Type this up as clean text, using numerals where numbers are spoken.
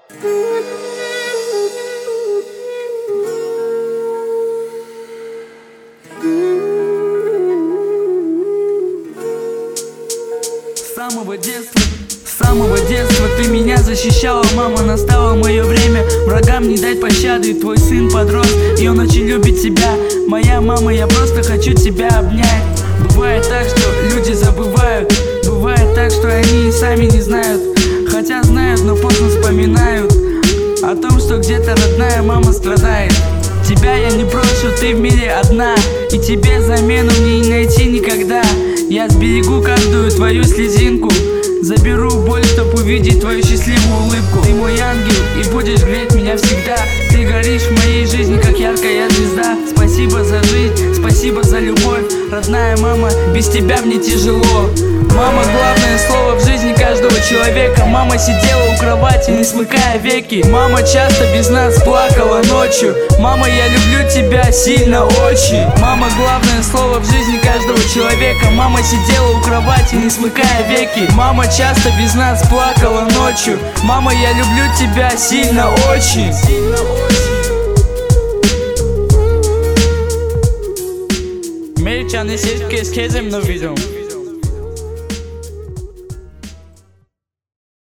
С самого детства ты меня защищала, мама, настало мое время врагам не дать пощады. Твой сын подрос, и он очень любит тебя. Моя мама, я просто хочу тебя обнять. Бывает так, что люди забывают, бывает так, что они и сами не знают, хотя знают, но поздно вспоминают о том, что где-то родная мама страдает. Тебя я не брошу, ты в мире одна, и тебе замену мне не найти никогда. Я сберегу каждую твою слезинку, заберу боль, чтоб увидеть твою счастливую улыбку. Ты мой ангел и будешь греть меня всегда. Ты горишь в моей жизни, как яркая звезда. Спасибо за жизнь, спасибо за любовь, родная мама, без тебя мне тяжело. Мама, главное слово в жизни каждого человека. Мама сидела у кровати, не смыкая веки. Мама часто без нас плакала ночью. Мама, я люблю тебя сильно очень. Мама, главное слово в жизни каждого человека. Мама сидела у кровати, не смыкая веки. Мама часто без нас плакала ночью. Мама, я люблю тебя сильно очень. मेरे चैनल से केस खेल में वीडियो